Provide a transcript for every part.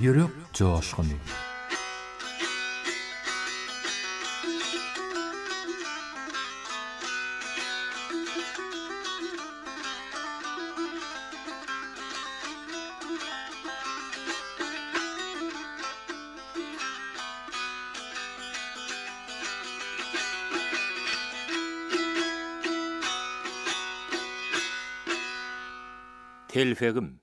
Yürek coşkunu. Telfegim.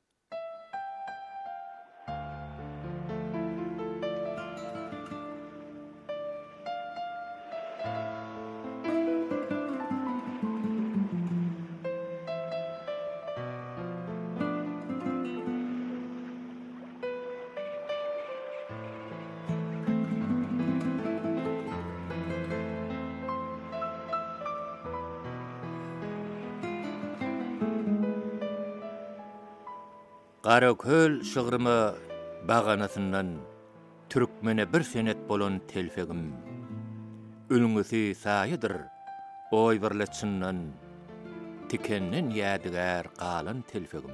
Garaköl şygyrymy baganasyndan türkmene bir senet bolan telfegim. Ölüňisi saýydyr, oý birleçinden tikenden ýadigar galan telfegim.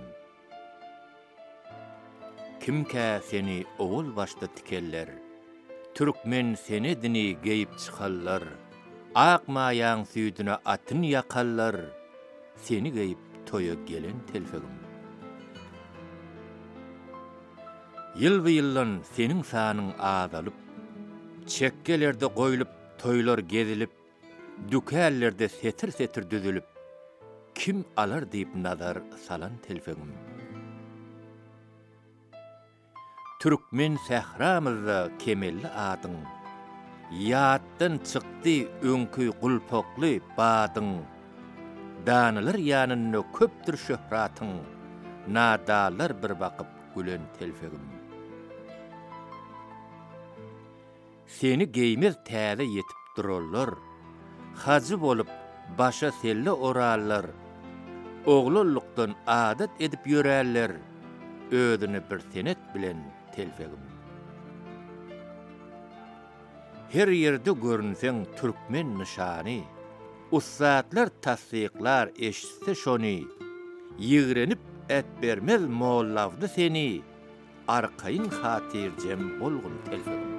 Kimkä seni owul başda tikeller, türkmen senedini geýip çykallar, ak maýaň süýdüne atyn ýakallar, seni geýip toýa gelen telfegim. Yıl yıllan senin sanyň azalyp, çekkelerde goýulyp, toýlar gezilip, dükärlerde setir düzülüp, kim alar diýip nazar salan telfegim. Türkmen sahramyzda kemelli adyň, ýatdan çykdy öňkü gulpokly badyň, danylar ýanyna köpdir şöhratyň, nadalar bir bakyp gülen telfegim. Seni geýmez täze yetip durarlar, hacı bolup başa selle orallar, oglulukdan adat edip ýörärler, ödüni bir senet bilen telfegim. Her ýerde görünseň türkmen nişany, ussatlar tasdiklar eşitse şony, ýygrenip et bermez mollavdy seni, arkaýyn hatirjem bolgun telfegim.